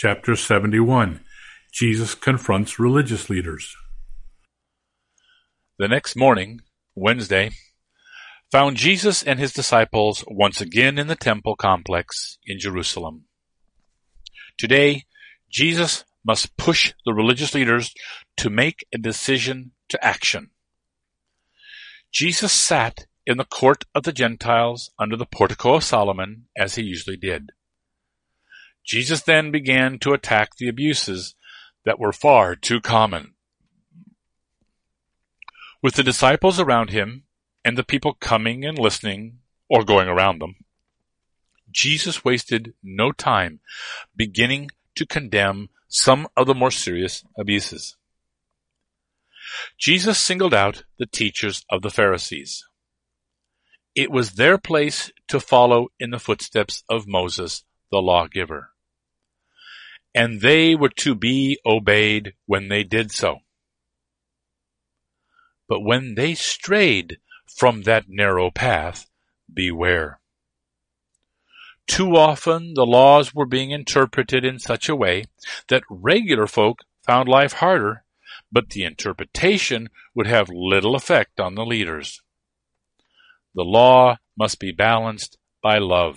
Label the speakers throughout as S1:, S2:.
S1: Chapter 71. Jesus confronts religious leaders.
S2: The next morning, Wednesday, found Jesus and his disciples once again in the temple complex in Jerusalem. Today, Jesus must push the religious leaders to make a decision to action. Jesus sat in the court of the Gentiles under the portico of Solomon, as he usually did. Jesus then began to attack the abuses that were far too common. With the disciples around him and the people coming and listening or going around them, Jesus wasted no time beginning to condemn some of the more serious abuses. Jesus singled out the teachers of the Pharisees. It was their place to follow in the footsteps of Moses, the lawgiver, and they were to be obeyed when they did so. But when they strayed from that narrow path, beware. Too often the laws were being interpreted in such a way that regular folk found life harder, but the interpretation would have little effect on the leaders. The law must be balanced by love.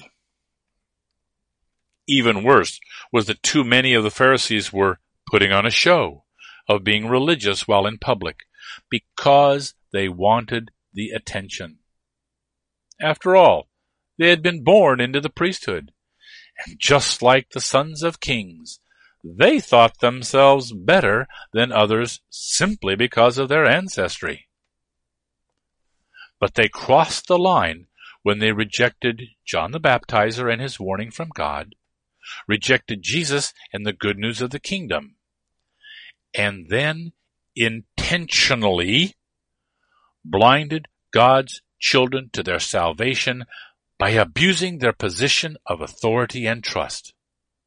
S2: Even worse was that too many of the Pharisees were putting on a show of being religious while in public because they wanted the attention. After all, they had been born into the priesthood, and just like the sons of kings, they thought themselves better than others simply because of their ancestry. But they crossed the line when they rejected John the Baptizer and his warning from God, rejected Jesus and the good news of the kingdom, and then intentionally blinded God's children to their salvation by abusing their position of authority and trust.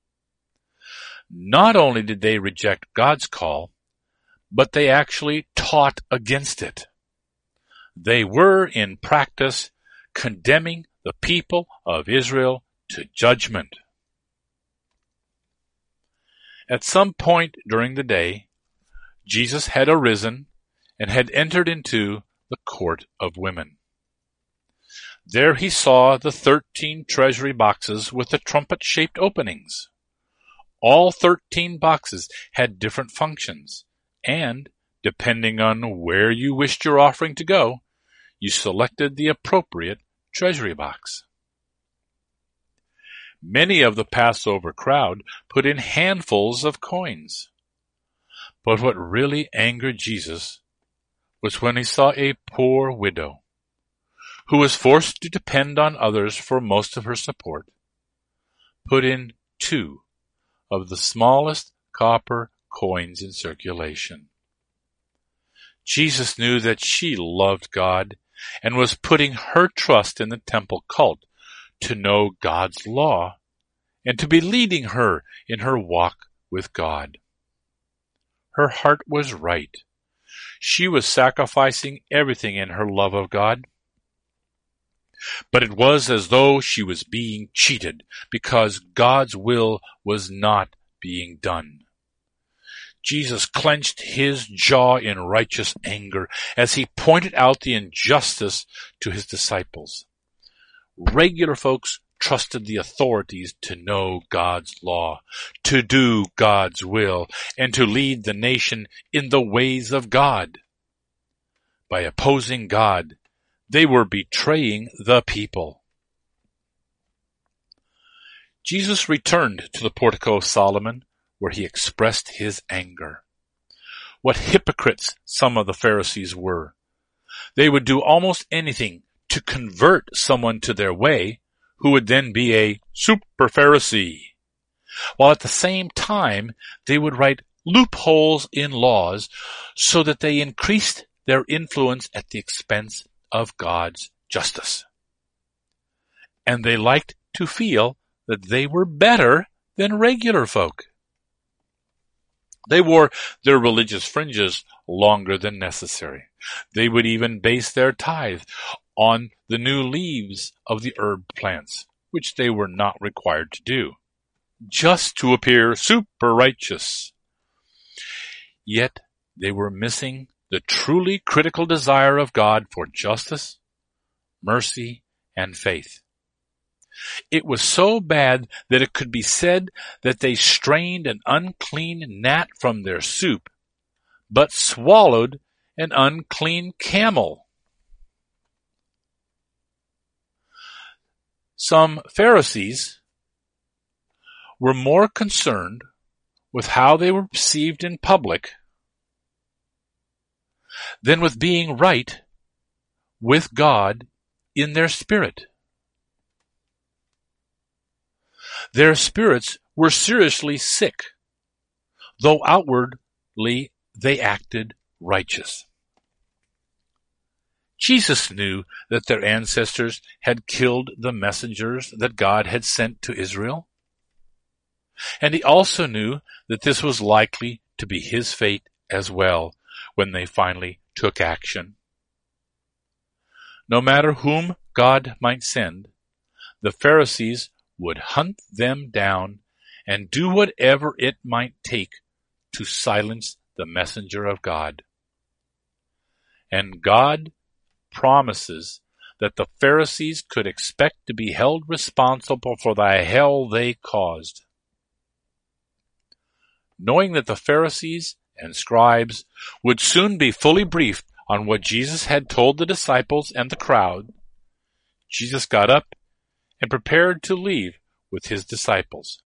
S2: Not only did they reject God's call, but they actually taught against it. They were, in practice, condemning the people of Israel to judgment. At some point during the day, Jesus had arisen and had entered into the court of women. There he saw the 13 treasury boxes with the trumpet-shaped openings. All 13 boxes had different functions, and, depending on where you wished your offering to go, you selected the appropriate treasury box. Many of the Passover crowd put in handfuls of coins. But what really angered Jesus was when he saw a poor widow, who was forced to depend on others for most of her support, put in 2 of the smallest copper coins in circulation. Jesus knew that she loved God and was putting her trust in the temple cult to know God's law and to be leading her in her walk with God. Her heart was right. She was sacrificing everything in her love of God. But it was as though she was being cheated because God's will was not being done. Jesus clenched his jaw in righteous anger as he pointed out the injustice to his disciples. Regular folks trusted the authorities to know God's law, to do God's will, and to lead the nation in the ways of God. By opposing God, they were betraying the people. Jesus returned to the portico of Solomon, where he expressed his anger. What hypocrites some of the Pharisees were. They would do almost anything to convert someone to their way, who would then be a super Pharisee, while at the same time they would write loopholes in laws so that they increased their influence at the expense of God's justice. And they liked to feel that they were better than regular folk. They wore their religious fringes longer than necessary. They would even base their tithe on the new leaves of the herb plants, which they were not required to do. just to appear super righteous. Yet they were missing the truly critical desire of God for justice, mercy, and faith. It was so bad that it could be said that they strained an unclean gnat from their soup, but swallowed an unclean camel. Some Pharisees were more concerned with how they were perceived in public than with being right with God in their spirit. Their spirits were seriously sick, though outwardly they acted righteous. Jesus knew that their ancestors had killed the messengers that God had sent to Israel, and he also knew that this was likely to be his fate as well when they finally took action. No matter whom God might send, the Pharisees would hunt them down and do whatever it might take to silence the messenger of God. And God promises that the Pharisees could expect to be held responsible for the hell they caused. Knowing that the Pharisees and scribes would soon be fully briefed on what Jesus had told the disciples and the crowd, Jesus got up and prepared to leave with his disciples.